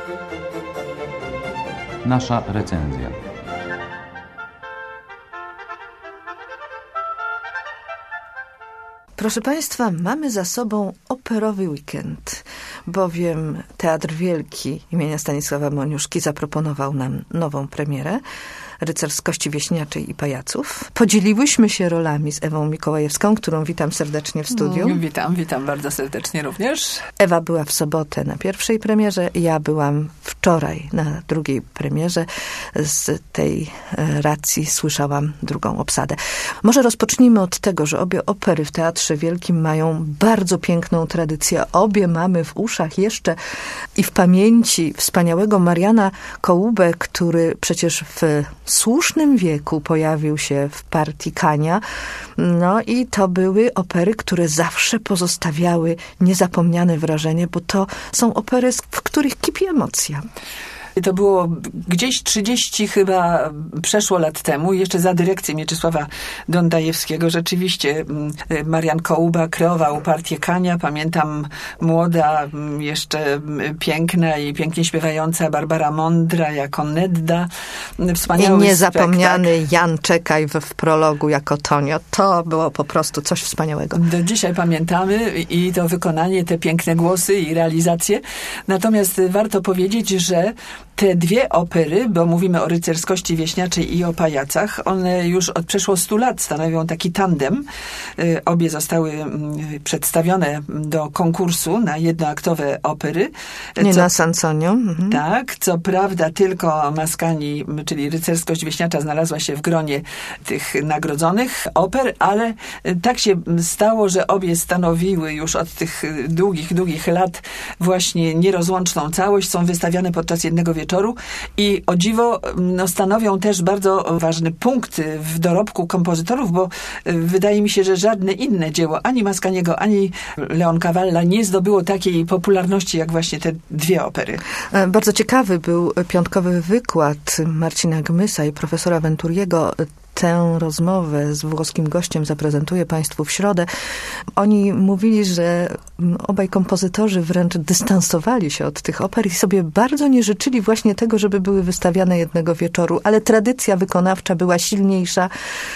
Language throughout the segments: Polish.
Nasza recenzja. Proszę Państwa, mamy za sobą operowy weekend, bowiem Teatr Wielki imienia Stanisława Moniuszki zaproponował nam nową premierę Rycerskości Wieśniaczej i Pajaców. Podzieliłyśmy się rolami z Ewą Mikołajewską, którą witam serdecznie w studiu. Witam bardzo serdecznie również. Ewa była w sobotę na pierwszej premierze, ja byłam wczoraj na drugiej premierze. Z tej racji słyszałam drugą obsadę. Może rozpocznijmy od tego, że obie opery w Teatrze Wielkim mają bardzo piękną tradycję. Obie mamy w uszach jeszcze i w pamięci wspaniałego Mariana Kołubę, który przecież w słusznym wieku pojawił się w partii Kania. No i to były opery, które zawsze pozostawiały niezapomniane wrażenie, bo to są opery, w których kipi emocja. To było gdzieś 30 chyba przeszło lat temu, jeszcze za dyrekcją Mieczysława Dondajewskiego. Rzeczywiście Marian Kołuba kreował partię Kania. Pamiętam młoda, jeszcze piękna i pięknie śpiewająca Barbara Mądra jako Nedda. Wspaniały i niezapomniany spektakl. Jan Czekaj w prologu jako Tonio. To było po prostu coś wspaniałego. Do dzisiaj pamiętamy i to wykonanie, te piękne głosy i realizacje. Natomiast warto powiedzieć, że te dwie opery, bo mówimy o Rycerskości Wieśniaczej i o Pajacach, one już od przeszło 100 lat stanowią taki tandem. Obie zostały przedstawione do konkursu na jednoaktowe opery. Nina Sansonio. Tak, co prawda tylko Mascagni, czyli Rycerskość Wieśniacza znalazła się w gronie tych nagrodzonych oper, ale tak się stało, że obie stanowiły już od tych długich lat właśnie nierozłączną całość. Są wystawiane podczas jednego wieczoru i o dziwo stanowią też bardzo ważny punkt w dorobku kompozytorów, bo wydaje mi się, że żadne inne dzieło, ani Mascagniego, ani Leoncavalla nie zdobyło takiej popularności, jak właśnie te dwie opery. Bardzo ciekawy był piątkowy wykład Marcina Gmysa i profesora Venturiego. Tę rozmowę z włoskim gościem zaprezentuję Państwu w środę. Oni mówili, że obaj kompozytorzy wręcz dystansowali się od tych oper i sobie bardzo nie życzyli właśnie tego, żeby były wystawiane jednego wieczoru, ale tradycja wykonawcza była silniejsza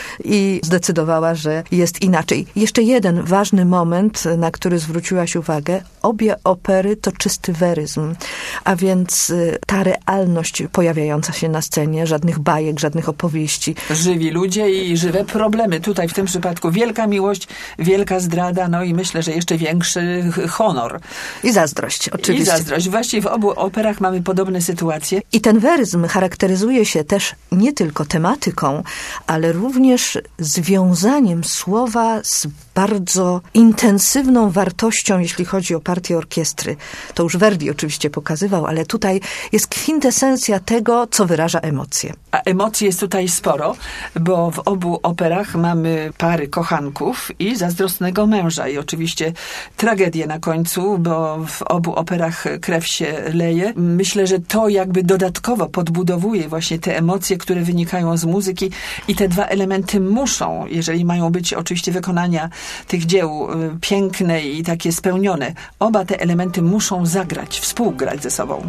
i zdecydowała, że jest inaczej. Jeszcze jeden ważny moment, na który zwróciłaś uwagę. Obie opery to czysty weryzm, a więc ta realność pojawiająca się na scenie, żadnych bajek, żadnych opowieści. Żywi ludzie i żywe problemy. Tutaj w tym przypadku wielka miłość, wielka zdrada, no i myślę, że jeszcze większy honor. I zazdrość, oczywiście. I zazdrość. Właściwie w obu operach mamy podobne sytuacje. I ten weryzm charakteryzuje się też nie tylko tematyką, ale również związaniem słowa z bardzo intensywną wartością, jeśli chodzi o partię orkiestry. To już Verdi oczywiście pokazywał, ale tutaj jest kwintesencja tego, co wyraża emocje. A emocji jest tutaj sporo, bo w obu operach mamy pary kochanków i zazdrosnego męża. I oczywiście tragedię na końcu, bo w obu operach krew się leje. Myślę, że to jakby dodatkowo podbudowuje właśnie te emocje, które wynikają z muzyki i te dwa elementy muszą, jeżeli mają być oczywiście wykonania tych dzieł piękne i takie spełnione, oba te elementy muszą zagrać, współgrać ze sobą.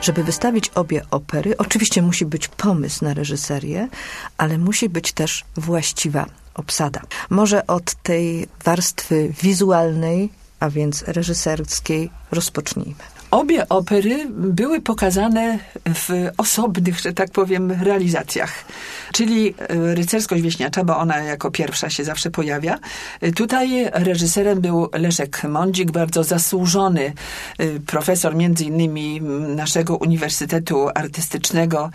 Żeby wystawić obie opery, oczywiście musi być pomysł na reżyserię, ale musi być też właściwa obsada. Może od tej warstwy wizualnej, a więc reżyserskiej, rozpocznijmy. Obie opery były pokazane w osobnych, że tak powiem, realizacjach. Czyli Rycerskość Wieśniacza, bo ona jako pierwsza się zawsze pojawia. Tutaj reżyserem był Leszek Mądzik, bardzo zasłużony profesor między innymi naszego Uniwersytetu Artystycznego.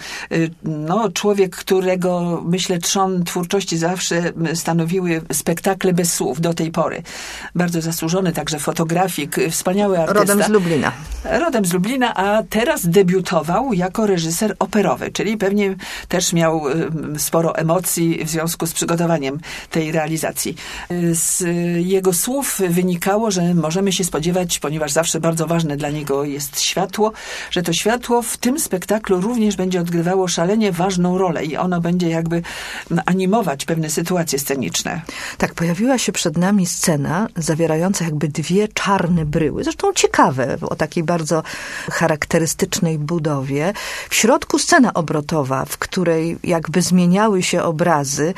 No, człowiek, którego, myślę, trzon twórczości zawsze stanowiły spektakle bez słów do tej pory. Bardzo zasłużony, także fotografik, wspaniały artysta. Rodem z Lublina. Rodem z Lublina, a teraz debiutował jako reżyser operowy, czyli pewnie też miał sporo emocji w związku z przygotowaniem tej realizacji. Z jego słów wynikało, że możemy się spodziewać, ponieważ zawsze bardzo ważne dla niego jest światło, że to światło w tym spektaklu również będzie odgrywało szalenie ważną rolę i ono będzie jakby animować pewne sytuacje sceniczne. Tak, pojawiła się przed nami scena zawierająca jakby dwie czarne bryły, zresztą ciekawe, o takiej bardzo charakterystycznej budowie. W środku scena obrotowa, w której jakby zmieniały się obrazy.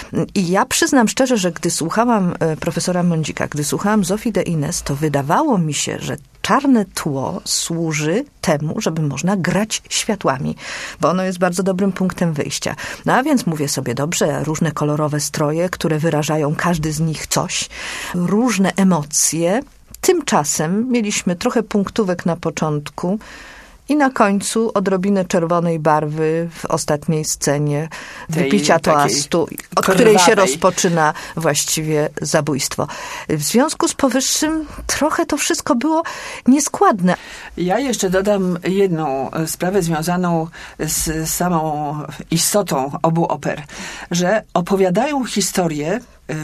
I ja przyznam szczerze, że gdy słuchałam profesora Mądzika, gdy słuchałam Zofii de Inès, to wydawało mi się, że czarne tło służy temu, żeby można grać światłami, bo ono jest bardzo dobrym punktem wyjścia. No a więc mówię sobie, dobrze, różne kolorowe stroje, które wyrażają każdy z nich coś, różne emocje. Tymczasem mieliśmy trochę punktówek na początku i na końcu odrobinę czerwonej barwy w ostatniej scenie wypicia toastu, od której się rozpoczyna właściwie zabójstwo. W związku z powyższym trochę to wszystko było nieskładne. Ja jeszcze dodam jedną sprawę związaną z samą istotą obu oper, że opowiadają historię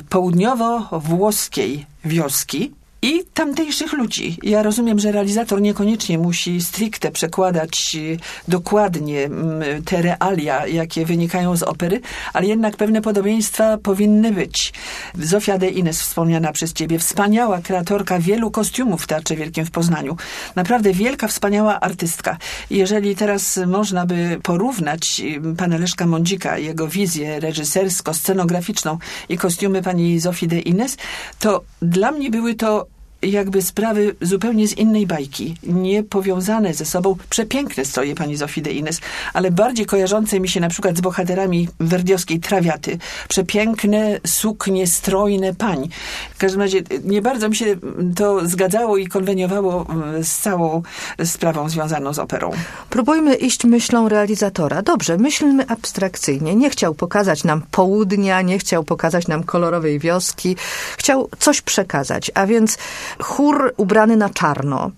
południowo-włoskiej wioski i tamtejszych ludzi. Ja rozumiem, że realizator niekoniecznie musi stricte przekładać dokładnie te realia, jakie wynikają z opery, ale jednak pewne podobieństwa powinny być. Zofia de Inès, wspomniana przez ciebie, wspaniała kreatorka wielu kostiumów w Teatrze Wielkim w Poznaniu. Naprawdę wielka, wspaniała artystka. Jeżeli teraz można by porównać pana Leszka Mądzika, jego wizję reżysersko-scenograficzną i kostiumy pani Zofii de Inès, to dla mnie były to jakby sprawy zupełnie z innej bajki, nie powiązane ze sobą. Przepiękne stroje pani Zofii de Inès, ale bardziej kojarzące mi się na przykład z bohaterami verdiowskiej Trawiaty. Przepiękne suknie strojne pań. W każdym razie nie bardzo mi się to zgadzało i konweniowało z całą sprawą związaną z operą. Próbujmy iść myślą realizatora. Dobrze, myślmy abstrakcyjnie. Nie chciał pokazać nam południa, nie chciał pokazać nam kolorowej wioski. Chciał coś przekazać, a więc chór ubrany na czarno,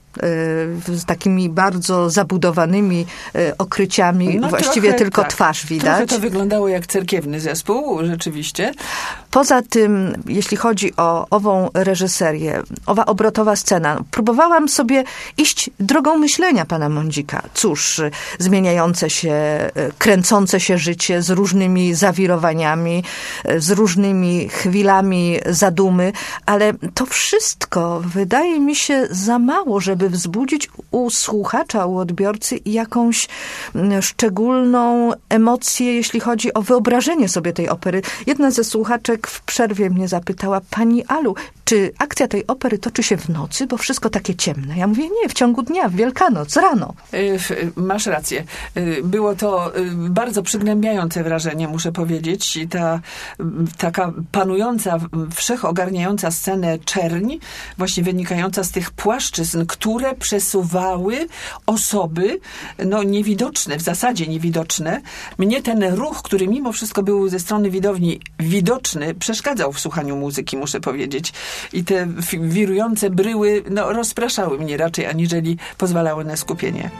z takimi bardzo zabudowanymi okryciami, no właściwie trochę, tylko tak, twarz widać. Trochę to wyglądało jak cerkiewny zespół, rzeczywiście. Poza tym, jeśli chodzi o ową reżyserię, owa obrotowa scena, próbowałam sobie iść drogą myślenia pana Mądzika. Cóż, zmieniające się, kręcące się życie z różnymi zawirowaniami, z różnymi chwilami zadumy, ale to wszystko wydaje mi się za mało, żeby wzbudzić u słuchacza, u odbiorcy jakąś szczególną emocję, jeśli chodzi o wyobrażenie sobie tej opery. Jedna ze słuchaczek w przerwie mnie zapytała: pani Alu, czy akcja tej opery toczy się w nocy, bo wszystko takie ciemne? Ja mówię, nie, w ciągu dnia, w Wielkanoc, rano. Masz rację. Było to bardzo przygnębiające wrażenie, muszę powiedzieć. I ta taka panująca, wszechogarniająca scenę czerń, właśnie wynikająca z tych płaszczyzn, które przesuwały osoby, no niewidoczne, w zasadzie niewidoczne. Mnie ten ruch, który mimo wszystko był ze strony widowni widoczny, przeszkadzał w słuchaniu muzyki, muszę powiedzieć. I te wirujące bryły, no, rozpraszały mnie raczej, aniżeli pozwalały na skupienie.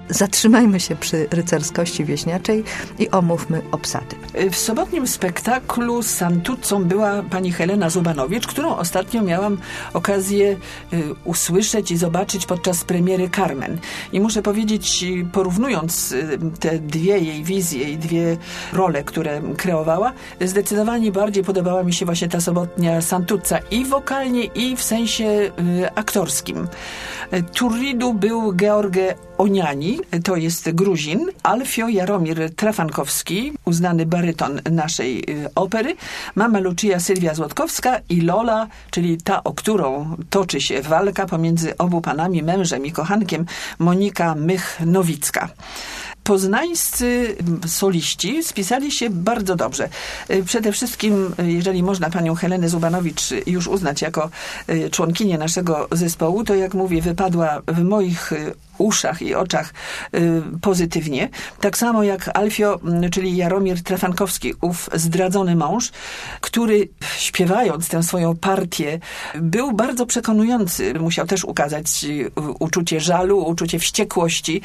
zatrzymajmy się przy rycerskości wieśniaczej i omówmy obsady. W sobotnim spektaklu Santuccą była pani Helena Zubanowicz, którą ostatnio miałam okazję usłyszeć i zobaczyć podczas premiery Carmen. I muszę powiedzieć, porównując te dwie jej wizje i dwie role, które kreowała, zdecydowanie bardziej podobała mi się właśnie ta sobotnia Santucca i wokalnie, i w sensie aktorskim. Turridu był George Oniani, to jest Gruzin, Alfio Jaromir Trafankowski, uznany baryton naszej opery, mama Lucia Sylwia Złotkowska i Lola, czyli ta, o którą toczy się walka pomiędzy obu panami, mężem i kochankiem, Monika Mych-Nowicka. Poznańscy soliści spisali się bardzo dobrze. Przede wszystkim, jeżeli można panią Helenę Zubanowicz już uznać jako członkinię naszego zespołu, to jak mówię, wypadła w moich uszach i oczach pozytywnie. Tak samo jak Alfio, czyli Jaromir Trafankowski, ów zdradzony mąż, który śpiewając tę swoją partię był bardzo przekonujący. Musiał też ukazać uczucie żalu, uczucie wściekłości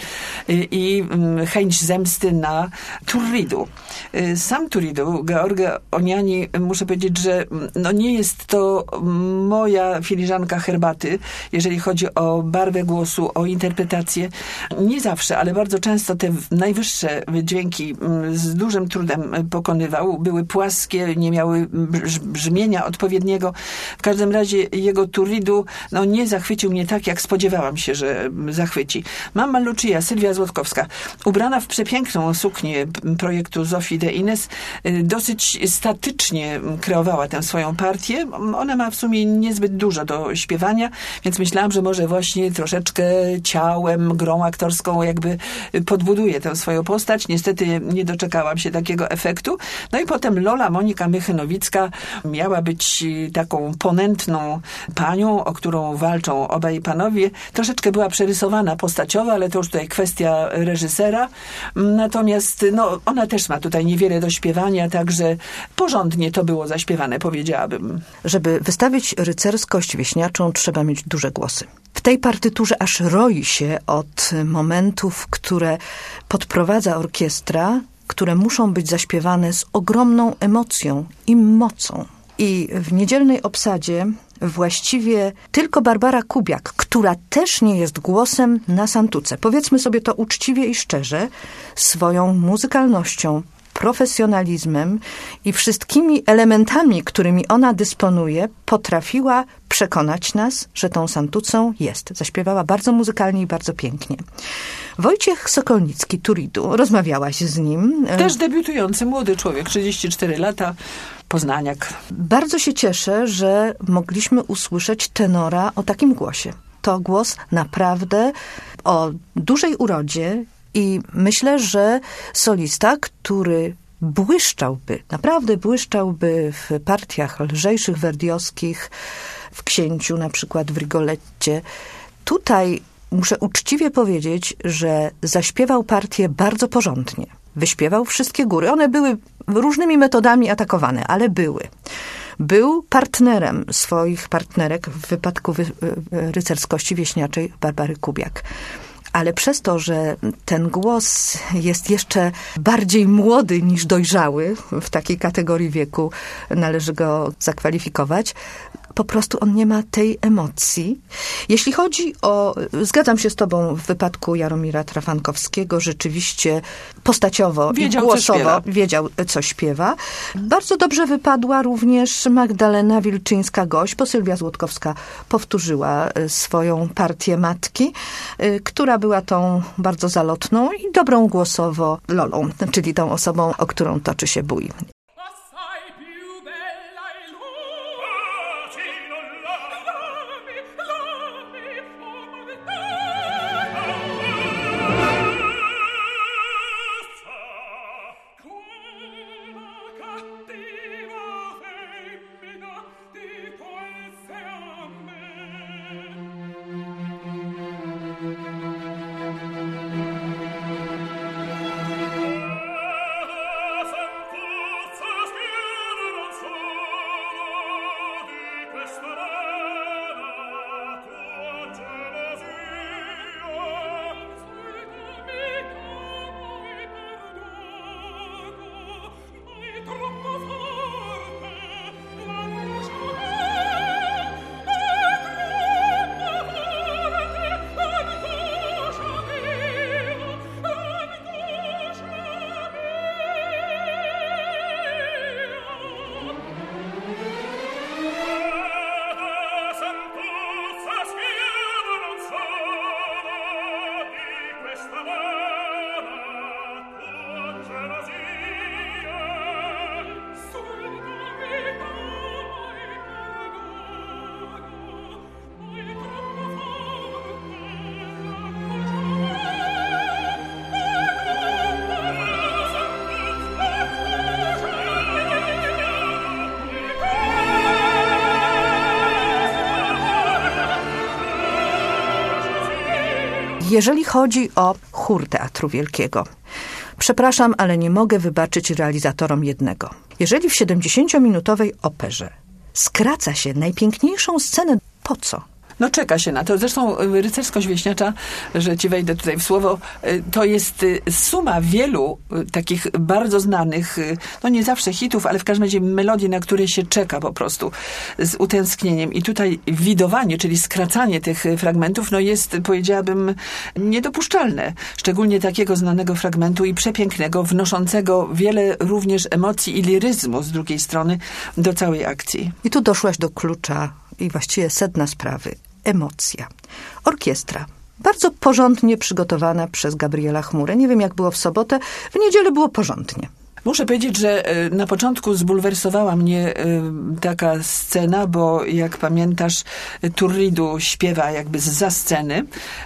i chęć zemsty na Turridu. Sam Turridu, George Oniani, muszę powiedzieć, że nie jest to moja filiżanka herbaty, jeżeli chodzi o barwę głosu, o interpretację. Nie zawsze, ale bardzo często te najwyższe dźwięki z dużym trudem pokonywał. Były płaskie, nie miały brzmienia odpowiedniego. W każdym razie jego Turridu nie zachwycił mnie tak, jak spodziewałam się, że zachwyci. Mama Lucia, Sylwia Złotkowska, ubrana w przepiękną suknię projektu Zofii de Ines, dosyć statycznie kreowała tę swoją partię. Ona ma w sumie niezbyt dużo do śpiewania, więc myślałam, że może właśnie troszeczkę ciałem, grą aktorską jakby podbuduje tę swoją postać. Niestety nie doczekałam się takiego efektu. No i potem Lola, Monika Mych-Nowicka miała być taką ponętną panią, o którą walczą obaj panowie. Troszeczkę była przerysowana postaciowo, ale to już tutaj kwestia reżysera. Natomiast ona też ma tutaj niewiele do śpiewania, także porządnie to było zaśpiewane, powiedziałabym. Żeby wystawić rycerskość wieśniaczą, trzeba mieć duże głosy. W tej partyturze aż roi się od momentów, które podprowadza orkiestra, które muszą być zaśpiewane z ogromną emocją i mocą. I w niedzielnej obsadzie właściwie tylko Barbara Kubiak, która też nie jest głosem na Santuce, powiedzmy sobie to uczciwie i szczerze, swoją muzykalnością, profesjonalizmem i wszystkimi elementami, którymi ona dysponuje, potrafiła przekonać nas, że tą Santucą jest. Zaśpiewała bardzo muzykalnie i bardzo pięknie. Wojciech Sokolnicki, Turridu, rozmawiałaś z nim. Też debiutujący, młody człowiek, 34 lata, poznaniak. Bardzo się cieszę, że mogliśmy usłyszeć tenora o takim głosie. To głos naprawdę o dużej urodzie i myślę, że solista, który naprawdę błyszczałby w partiach lżejszych, verdiowskich, w Księciu, na przykład w Rigoletcie. Tutaj muszę uczciwie powiedzieć, że zaśpiewał partię bardzo porządnie. Wyśpiewał wszystkie góry. One były różnymi metodami atakowane, ale były. Był partnerem swoich partnerek w wypadku rycerskości wieśniaczej Barbary Kubiak. Ale przez to, że ten głos jest jeszcze bardziej młody niż dojrzały, w takiej kategorii wieku należy go zakwalifikować, po prostu on nie ma tej emocji. Jeśli chodzi o, zgadzam się z tobą, w wypadku Jaromira Trafankowskiego, rzeczywiście postaciowo i głosowo wiedział, co śpiewa. Bardzo dobrze wypadła również Magdalena Wilczyńska-Goś, bo Sylwia Złotkowska powtórzyła swoją partię matki, która była tą bardzo zalotną i dobrą głosowo Lolą, czyli tą osobą, o którą toczy się bój. Jeżeli chodzi o chór Teatru Wielkiego, przepraszam, ale nie mogę wybaczyć realizatorom jednego. Jeżeli w 70-minutowej operze skraca się najpiękniejszą scenę, po co? No czeka się na to. Zresztą Rycerskość Wieśniacza, że ci wejdę tutaj w słowo, to jest suma wielu takich bardzo znanych, no nie zawsze hitów, ale w każdym razie melodii, na które się czeka po prostu z utęsknieniem. I tutaj widowanie, czyli skracanie tych fragmentów, no jest, powiedziałabym, niedopuszczalne. Szczególnie takiego znanego fragmentu i przepięknego, wnoszącego wiele również emocji i liryzmu z drugiej strony do całej akcji. I tu doszłaś do klucza i właściwie sedna sprawy. Emocja. Orkiestra. Bardzo porządnie przygotowana przez Gabriela Chmurę. Nie wiem, jak było w sobotę. W niedzielę było porządnie. Muszę powiedzieć, że na początku zbulwersowała mnie taka scena, bo jak pamiętasz, Turridu śpiewa jakby zza sceny.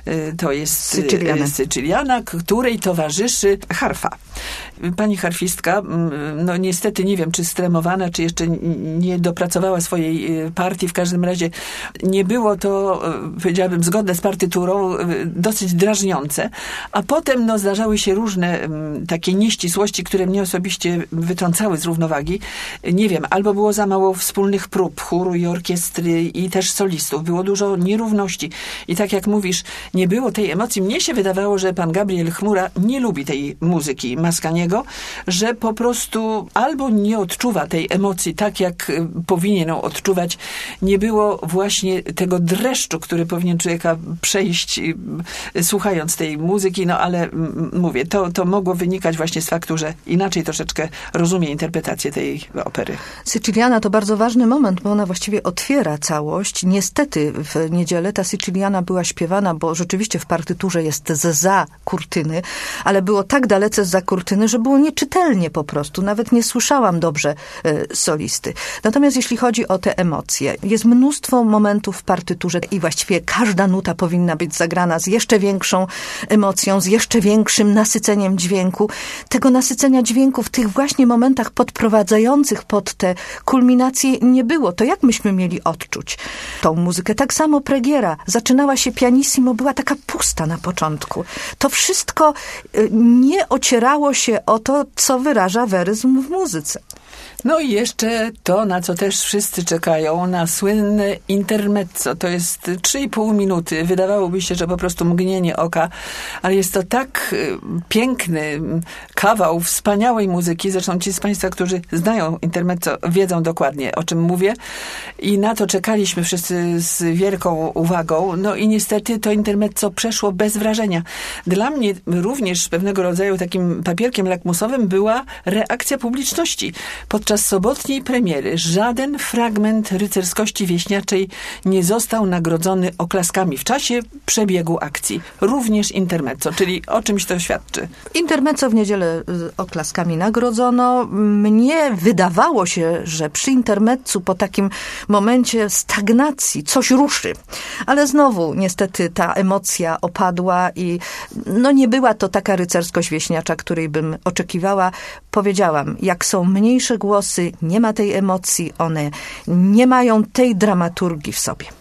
To jest Sycyliana, której towarzyszy harfa. Pani harfistka, no niestety nie wiem, czy stremowana, czy jeszcze nie dopracowała swojej partii. W każdym razie nie było to, powiedziałabym, zgodne z partyturą, dosyć drażniące. A potem no, zdarzały się różne takie nieścisłości, które mnie osobiście wytrącały z równowagi. Nie wiem, albo było za mało wspólnych prób chóru i orkiestry i też solistów. Było dużo nierówności. I tak jak mówisz, nie było tej emocji. Mnie się wydawało, że pan Gabriel Chmura nie lubi tej muzyki Mascagniego, że po prostu albo nie odczuwa tej emocji tak, jak powinien ją odczuwać. Nie było właśnie tego dreszczu, który powinien człowieka przejść słuchając tej muzyki, no ale mówię, to mogło wynikać właśnie z faktu, że inaczej troszeczkę rozumie interpretację tej opery. Sycyliana to bardzo ważny moment, bo ona właściwie otwiera całość. Niestety w niedzielę ta Sycyliana była śpiewana, bo rzeczywiście w partyturze jest zza kurtyny, ale było tak dalece zza kurtyny, że było nieczytelnie po prostu. Nawet nie słyszałam dobrze solisty. Natomiast jeśli chodzi o te emocje, jest mnóstwo momentów w partyturze i właściwie każda nuta powinna być zagrana z jeszcze większą emocją, z jeszcze większym nasyceniem dźwięku. Tego nasycenia dźwięku w tych właśnie momentach podprowadzających pod te kulminacje nie było. To jak myśmy mieli odczuć tą muzykę? Tak samo Pregiera. Zaczynała się pianissimo, była taka pusta na początku. To wszystko nie ocierało się o to, co wyraża weryzm w muzyce. No i jeszcze to, na co też wszyscy czekają, na słynne intermezzo. To jest 3,5 minuty. Wydawałoby się, że po prostu mgnienie oka, ale jest to tak piękny kawał wspaniałej muzyki. Zresztą ci z Państwa, którzy znają intermezzo, wiedzą dokładnie, o czym mówię. I na to czekaliśmy wszyscy z wielką uwagą. No i niestety to intermezzo przeszło bez wrażenia. Dla mnie również pewnego rodzaju takim papierkiem lakmusowym była reakcja publiczności. Podczas sobotniej premiery żaden fragment Rycerskości Wieśniaczej nie został nagrodzony oklaskami w czasie przebiegu akcji. Również intermezzo, czyli o czymś to świadczy. Intermezzo w niedzielę oklaskami nagrodzono. Mnie wydawało się, że przy intermezzu po takim momencie stagnacji coś ruszy. Ale znowu niestety ta emocja opadła i no nie była to taka rycerskość wieśniacza, której bym oczekiwała. Powiedziałam, jak są mniejsze głosy, nie ma tej emocji, one nie mają tej dramaturgii w sobie.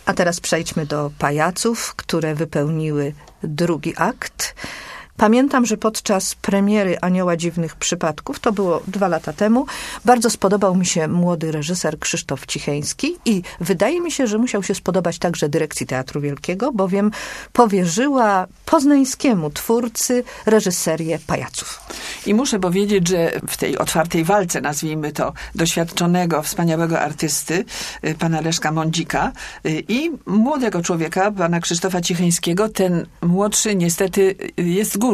A teraz przejdźmy do pajaców, które wypełniły drugi akt. Pamiętam, że podczas premiery Anioła Dziwnych Przypadków, to było 2 lata temu, bardzo spodobał mi się młody reżyser Krzysztof Cicheński i wydaje mi się, że musiał się spodobać także dyrekcji Teatru Wielkiego, bowiem powierzyła poznańskiemu twórcy reżyserię pajaców. I muszę powiedzieć, że w tej otwartej walce, nazwijmy to, doświadczonego, wspaniałego artysty, pana Leszka Mądzika i młodego człowieka, pana Krzysztofa Cicheńskiego, ten młodszy niestety jest górą.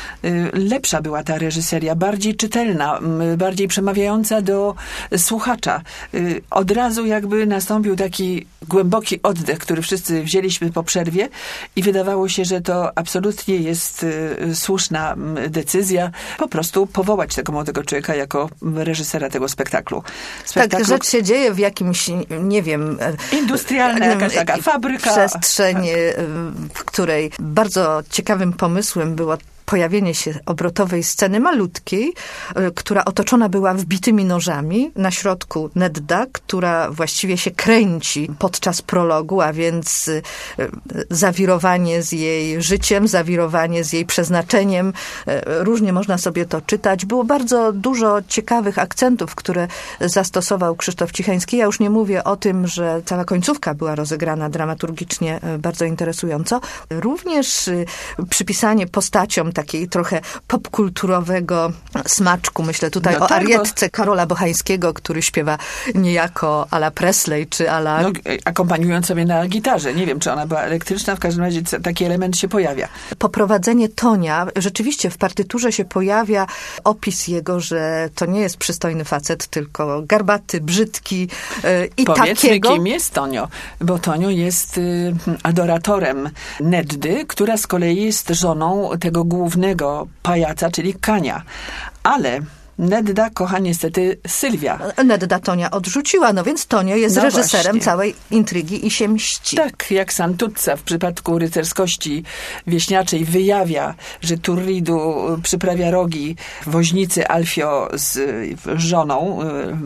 Lepsza była ta reżyseria, bardziej czytelna, bardziej przemawiająca do słuchacza. Od razu jakby nastąpił taki głęboki oddech, który wszyscy wzięliśmy po przerwie i wydawało się, że to absolutnie jest słuszna decyzja. Po prostu powołać tego młodego człowieka jako reżysera tego spektaklu. Tak, rzecz się dzieje w jakimś, nie wiem... Industrialna jakaś taka fabryka. Przestrzeń, w której bardzo ciekawym pomysłem było pojawienie się obrotowej sceny malutkiej, która otoczona była wbitymi nożami. Na środku Nedda, która właściwie się kręci podczas prologu, a więc zawirowanie z jej życiem, zawirowanie z jej przeznaczeniem. Różnie można sobie to czytać. Było bardzo dużo ciekawych akcentów, które zastosował Krzysztof Cicheński. Ja już nie mówię o tym, że cała końcówka była rozegrana dramaturgicznie bardzo interesująco. Również przypisanie postaciom takiej trochę popkulturowego smaczku. Myślę tutaj o arietce Karola Bochańskiego, który śpiewa niejako a la Presley, czy a la... akompaniując sobie na gitarze. Nie wiem, czy ona była elektryczna, w każdym razie taki element się pojawia. Poprowadzenie Tonia. Rzeczywiście w partyturze się pojawia opis jego, że to nie jest przystojny facet, tylko garbaty, brzydki i Powiedzmy, takiego... kim jest Tonio, bo Tonio jest adoratorem Neddy, która z kolei jest żoną tego głównego pajaca, czyli Kania. Ale Nedda kocha niestety Sylwia. Nedda Tonia odrzuciła, no więc Tonio jest reżyserem właśnie całej intrygi i się mści. Tak, jak Santuzza w przypadku rycerskości wieśniaczej wyjawia, że Turridu przyprawia rogi woźnicy Alfio z żoną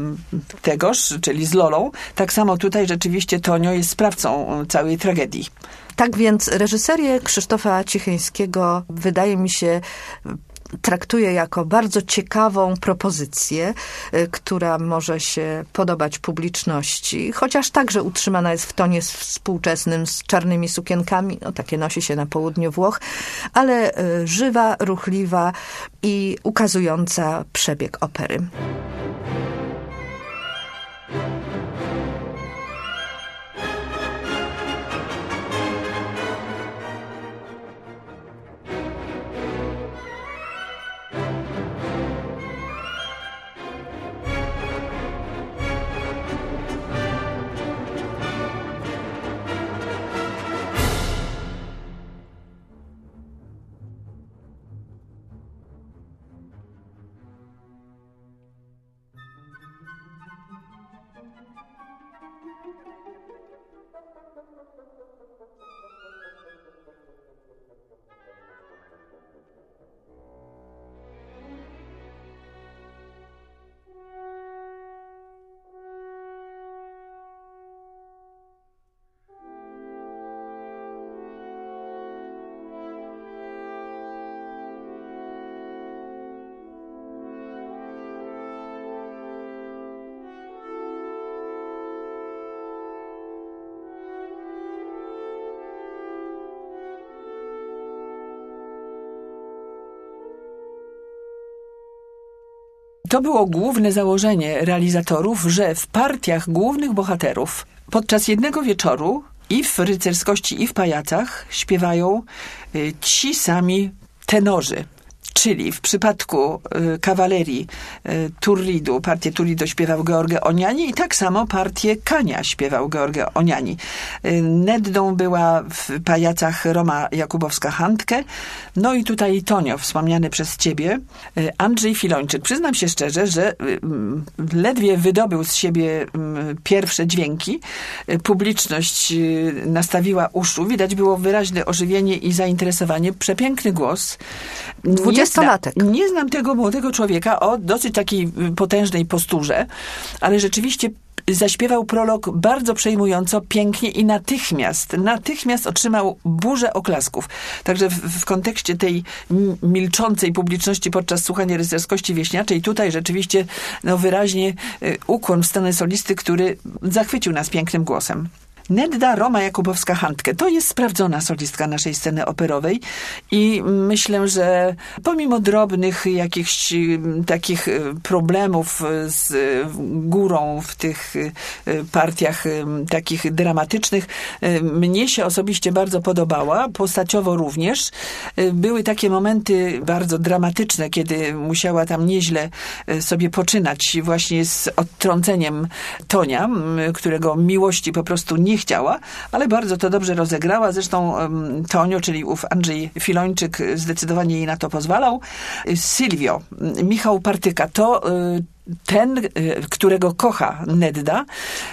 tegoż, czyli z Lolą, tak samo tutaj rzeczywiście Tonio jest sprawcą całej tragedii. Tak więc reżyserię Krzysztofa Cicheńskiego wydaje mi się traktuje jako bardzo ciekawą propozycję, która może się podobać publiczności, chociaż także utrzymana jest w tonie współczesnym z czarnymi sukienkami, no takie nosi się na południu Włoch, ale żywa, ruchliwa i ukazująca przebieg opery. To było główne założenie realizatorów, że w partiach głównych bohaterów podczas jednego wieczoru i w rycerskości, i w pajacach śpiewają ci sami tenorzy. Czyli w przypadku kawalerii Turridu, partię Turridu śpiewał George Oniani i tak samo partię Kania śpiewał George Oniani. Neddą była w pajacach Roma Jakubowska-Handke. No i tutaj Tonio, wspomniany przez ciebie, Andrzej Filończyk. Przyznam się szczerze, że ledwie wydobył z siebie pierwsze dźwięki. Publiczność nastawiła uszu. Widać było wyraźne ożywienie i zainteresowanie. Przepiękny głos. 20-latek. Nie znam tego młodego człowieka o dosyć takiej potężnej posturze, ale rzeczywiście zaśpiewał prolog bardzo przejmująco, pięknie i natychmiast otrzymał burzę oklasków. Także w kontekście tej milczącej publiczności podczas słuchania rycerskości wieśniaczej, tutaj rzeczywiście wyraźnie ukłon w stronę solisty, który zachwycił nas pięknym głosem. Nedda Roma Jakubowska-Handke to jest sprawdzona solistka naszej sceny operowej i myślę, że pomimo drobnych jakichś takich problemów z górą w tych partiach takich dramatycznych, mnie się osobiście bardzo podobała, postaciowo również. Były takie momenty bardzo dramatyczne, kiedy musiała tam nieźle sobie poczynać właśnie z odtrąceniem Tonia, którego miłości po prostu nie chciała, ale bardzo to dobrze rozegrała. Zresztą Tonio, czyli ów Andrzej Filończyk, zdecydowanie jej na to pozwalał. Silvio, Michał Partyka, to ten, którego kocha Nedda.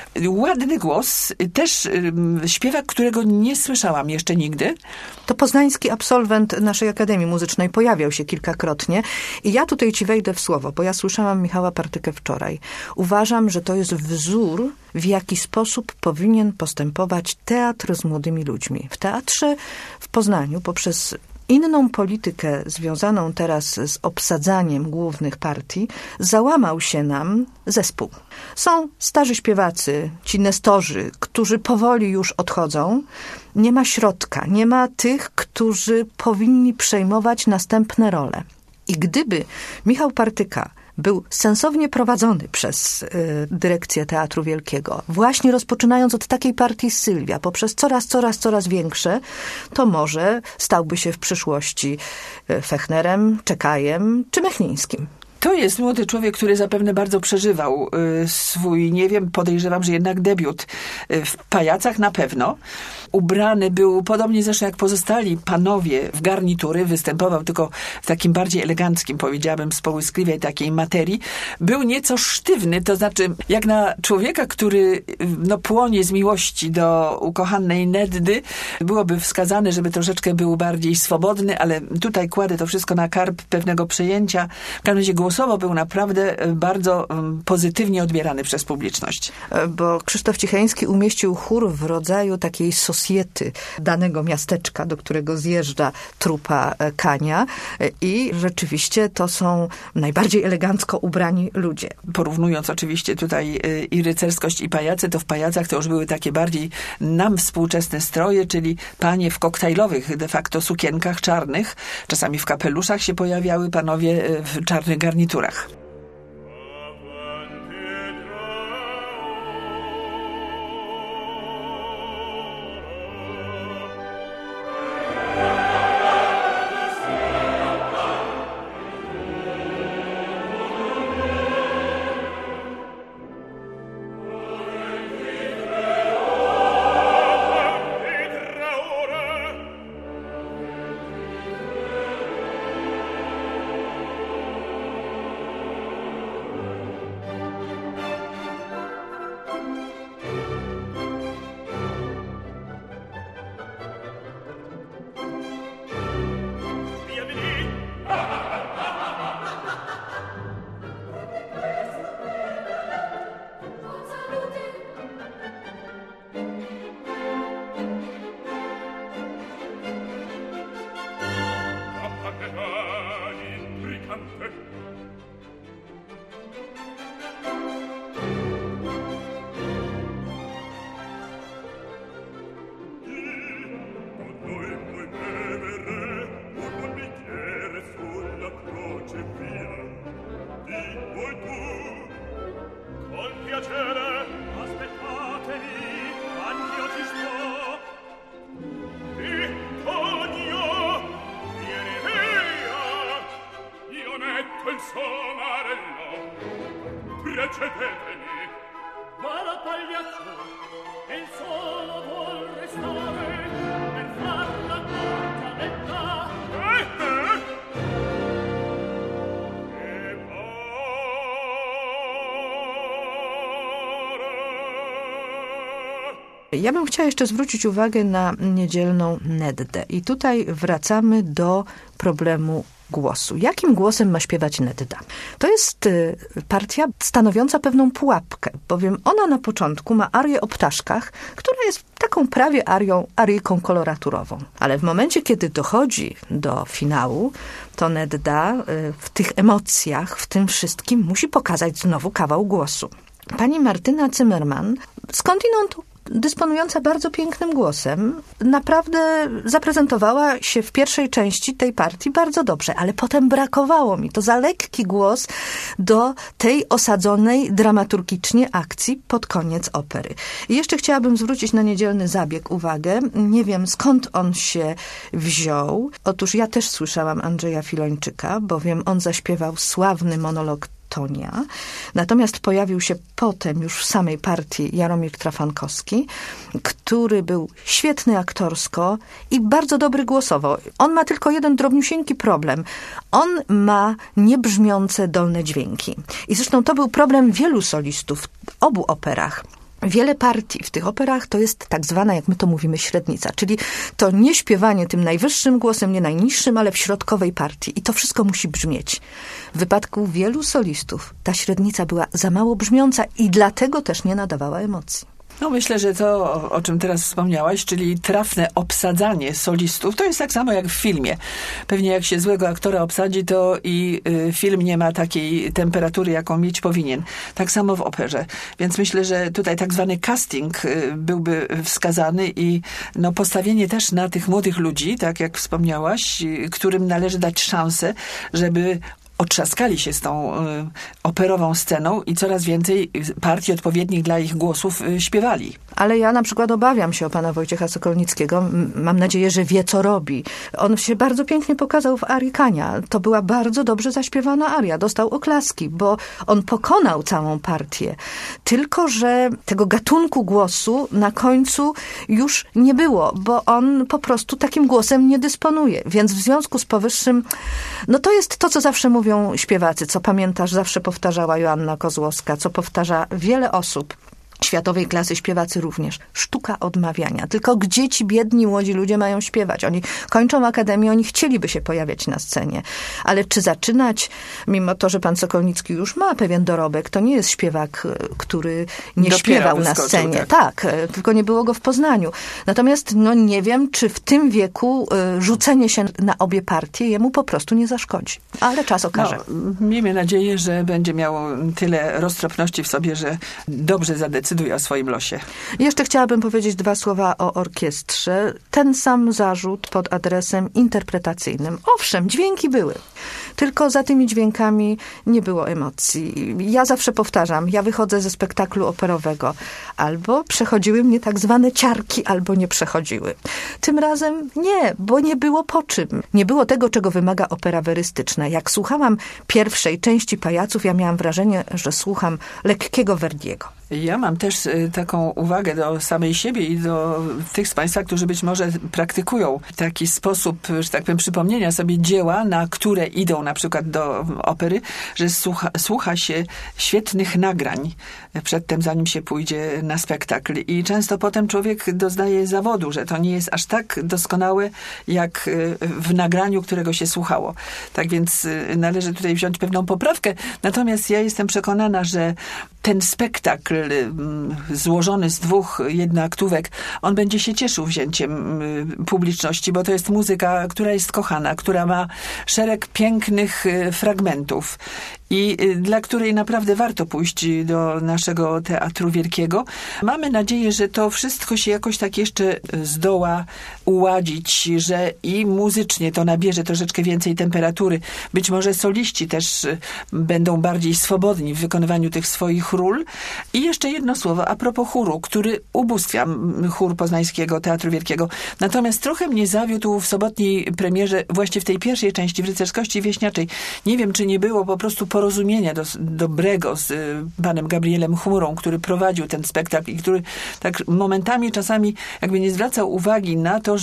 Ładny głos, też śpiewak, którego nie słyszałam jeszcze nigdy. To poznański absolwent naszej Akademii Muzycznej, pojawiał się kilkakrotnie i ja tutaj ci wejdę w słowo, bo ja słyszałam Michała Partykę wczoraj. Uważam, że to jest wzór, w jaki sposób powinien postępować teatr z młodymi ludźmi. W teatrze w Poznaniu poprzez inną politykę związaną teraz z obsadzaniem głównych partii załamał się nam zespół. Są starzy śpiewacy, ci nestorzy, którzy powoli już odchodzą. Nie ma środka, nie ma tych, którzy powinni przejmować następne role. I gdyby Michał Partyka był sensownie prowadzony przez dyrekcję Teatru Wielkiego, właśnie rozpoczynając od takiej partii Sylwia, poprzez coraz większe, to może stałby się w przyszłości Fechnerem, Czekajem czy Mechnińskim. To jest młody człowiek, który zapewne bardzo przeżywał swój, nie wiem, podejrzewam, że jednak debiut w Pajacach na pewno. Ubrany był, podobnie zresztą jak pozostali panowie, w garnitury, występował tylko w takim bardziej eleganckim, powiedziałabym, społyskliwej takiej materii. Był nieco sztywny, to znaczy jak na człowieka, który płonie z miłości do ukochanej Neddy, byłoby wskazane, żeby troszeczkę był bardziej swobodny, ale tutaj kładę to wszystko na karb pewnego przejęcia. W każdym razie głosowo był naprawdę bardzo pozytywnie odbierany przez publiczność. Bo Krzysztof Cicheński umieścił chór w rodzaju takiej society danego miasteczka, do którego zjeżdża trupa Kania i rzeczywiście to są najbardziej elegancko ubrani ludzie. Porównując oczywiście tutaj i rycerskość i pajace, to w pajacach to już były takie bardziej nam współczesne stroje, czyli panie w koktajlowych de facto sukienkach czarnych, czasami w kapeluszach się pojawiały panowie w czarnych garniturach. Ja bym chciała jeszcze zwrócić uwagę na niedzielną Neddę. I tutaj wracamy do problemu głosu. Jakim głosem ma śpiewać Nedda? To jest partia stanowiąca pewną pułapkę, bowiem ona na początku ma arię o ptaszkach, która jest taką prawie aryjką koloraturową. Ale w momencie, kiedy dochodzi do finału, to Nedda w tych emocjach, w tym wszystkim musi pokazać znowu kawał głosu. Pani Martyna Zimmerman, skądinąd dysponująca bardzo pięknym głosem, naprawdę zaprezentowała się w pierwszej części tej partii bardzo dobrze, ale potem brakowało mi. To za lekki głos do tej osadzonej dramaturgicznie akcji pod koniec opery. I jeszcze chciałabym zwrócić na Niedzielny zabieg uwagę. Nie wiem, skąd on się wziął. Otóż ja też słyszałam Andrzeja Filończyka, bowiem on zaśpiewał sławny monolog Tonia. Natomiast pojawił się potem już w samej partii Jaromir Trafankowski, który był świetny aktorsko i bardzo dobry głosowo. On ma tylko jeden drobniusieńki problem. On ma niebrzmiące dolne dźwięki. I zresztą to był problem wielu solistów w obu operach. Wiele partii w tych operach to jest tak zwana, jak my to mówimy, średnica, czyli to nie śpiewanie tym najwyższym głosem, nie najniższym, ale w środkowej partii. I to wszystko musi brzmieć. W wypadku wielu solistów ta średnica była za mało brzmiąca i dlatego też nie nadawała emocji. No myślę, że to, o czym teraz wspomniałaś, czyli trafne obsadzanie solistów, to jest tak samo jak w filmie. Pewnie jak się złego aktora obsadzi, to i film nie ma takiej temperatury, jaką mieć powinien. Tak samo w operze. Więc myślę, że tutaj tak zwany casting byłby wskazany i no, postawienie też na tych młodych ludzi, tak jak wspomniałaś, którym należy dać szansę, żeby otrzaskali się z tą operową sceną i coraz więcej partii odpowiednich dla ich głosów śpiewali. Ale ja na przykład obawiam się o pana Wojciecha Sokolnickiego. Mam nadzieję, że wie, co robi. On się bardzo pięknie pokazał w arii Kania. To była bardzo dobrze zaśpiewana aria. Dostał oklaski, bo on pokonał całą partię. Tylko że tego gatunku głosu na końcu już nie było, bo on po prostu takim głosem nie dysponuje. Więc w związku z powyższym, no to jest to, co zawsze mówią śpiewacy, co pamiętasz, zawsze powtarzała Joanna Kozłowska, co powtarza wiele osób. Światowej klasy śpiewacy również. Sztuka odmawiania. Tylko gdzie ci biedni, młodzi ludzie mają śpiewać? Oni kończą akademię, oni chcieliby się pojawiać na scenie. Ale czy zaczynać, mimo to, że pan Sokolnicki już ma pewien dorobek, to nie jest śpiewak, który nie śpiewał na scenie. Tak, tylko nie było go w Poznaniu. Natomiast no nie wiem, czy w tym wieku rzucenie się na obie partie jemu po prostu nie zaszkodzi. Ale czas okaże. No, miejmy nadzieję, że będzie miał tyle roztropności w sobie, że dobrze zadecyduje o swoim losie. Jeszcze chciałabym powiedzieć 2 słowa o orkiestrze. Ten sam zarzut pod adresem interpretacyjnym. Owszem, dźwięki były. Tylko za tymi dźwiękami nie było emocji. Ja zawsze powtarzam, ja wychodzę ze spektaklu operowego. Albo przechodziły mnie tak zwane ciarki, albo nie przechodziły. Tym razem nie, bo nie było po czym. Nie było tego, czego wymaga opera werystyczna. Jak słuchałam pierwszej części Pajaców, ja miałam wrażenie, że słucham lekkiego Verdiego. Ja mam też taką uwagę do samej siebie i do tych z Państwa, którzy być może praktykują taki sposób, że tak powiem, przypomnienia sobie dzieła, na które idą na przykład do opery, że słucha się świetnych nagrań przedtem, zanim się pójdzie na spektakl. I często potem człowiek doznaje zawodu, że to nie jest aż tak doskonałe, jak w nagraniu, którego się słuchało. Tak więc należy tutaj wziąć pewną poprawkę. Natomiast ja jestem przekonana, że ten spektakl złożony z 2 jednoaktówek, on będzie się cieszył wzięciem publiczności, bo to jest muzyka, która jest kochana, która ma szereg pięknych fragmentów i dla której naprawdę warto pójść do naszego Teatru Wielkiego. Mamy nadzieję, że to wszystko się jakoś tak jeszcze zdoła uładzić, że i muzycznie to nabierze troszeczkę więcej temperatury. Być może soliści też będą bardziej swobodni w wykonywaniu tych swoich ról. I jeszcze jedno słowo a propos chóru, który ubóstwia chór Poznańskiego Teatru Wielkiego. Natomiast trochę mnie zawiódł w sobotniej premierze, właśnie w tej pierwszej części, w Rycerskości Wieśniaczej. Nie wiem, czy nie było po prostu porozumienia dobrego z panem Gabrielem Chmurą, który prowadził ten spektakl i który tak momentami, czasami jakby nie zwracał uwagi na to, że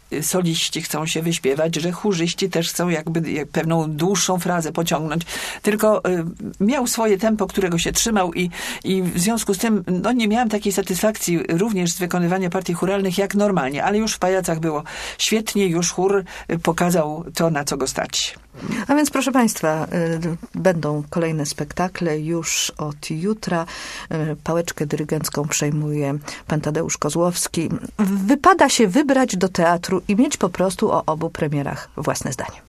soliści chcą się wyśpiewać, że chórzyści też chcą jakby pewną dłuższą frazę pociągnąć. Tylko miał swoje tempo, którego się trzymał i w związku z tym nie miałam takiej satysfakcji również z wykonywania partii chóralnych jak normalnie, ale już w Pajacach było świetnie, już chór pokazał to, na co go stać. A więc proszę Państwa, będą kolejne spektakle już od jutra. Pałeczkę dyrygencką przejmuje pan Tadeusz Kozłowski. Wypada się wybrać do teatru i mieć po prostu o obu premierach własne zdanie.